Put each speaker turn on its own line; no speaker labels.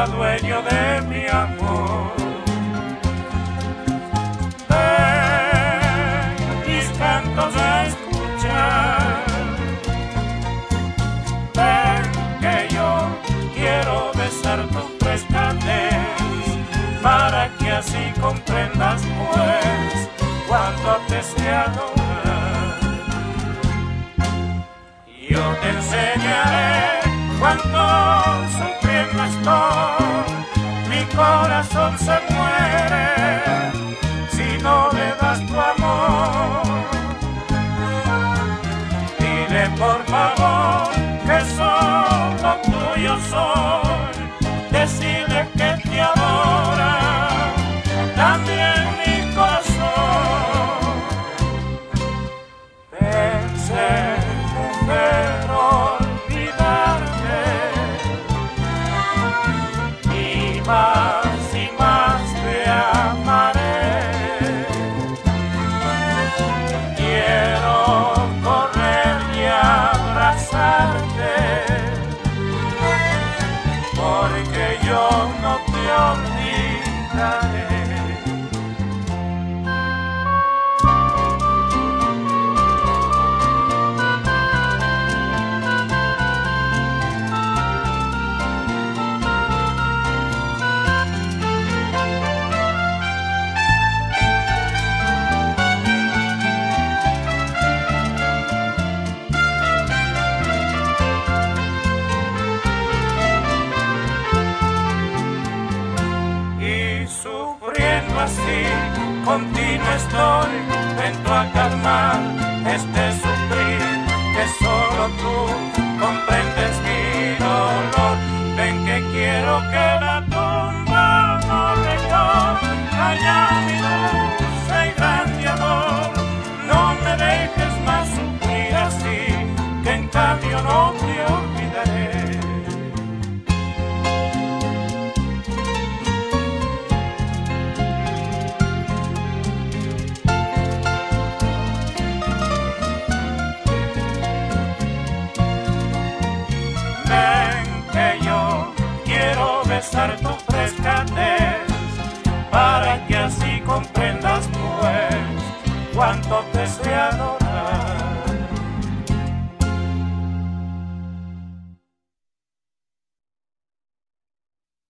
dueño de mi amor. Ven mis cantos a escuchar, ven que yo quiero besar tus frescales, para que así comprendas pues cuánto te sé adorar. Yo te enseñaré cuánto sufriendo estoy, mi corazón se muere si no le das tu amor. Dile por favor que solo tuyo soy, decirle que te adora también mi corazón. Pensé más y más te amaré. Quiero correr y abrazarte, porque yo no te olvidaré. Sufriendo así, continuo estoy, ven tú a calmar este sufrir, que solo tú comprendes mi dolor. Ven que quiero que la tumba no recoja ya mi dulce y grande amor. No me dejes más sufrir así, que en cambio no te olvidaré. Besar tu frescatez, para que así comprendas pues cuánto te sé adorar.